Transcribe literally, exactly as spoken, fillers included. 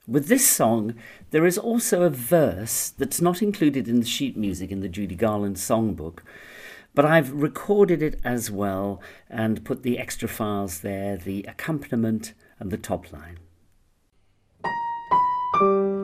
With this song, there is also a verse that's not included in the sheet music in the Judy Garland songbook, but I've recorded it as well and put the extra files there, the accompaniment and the top line.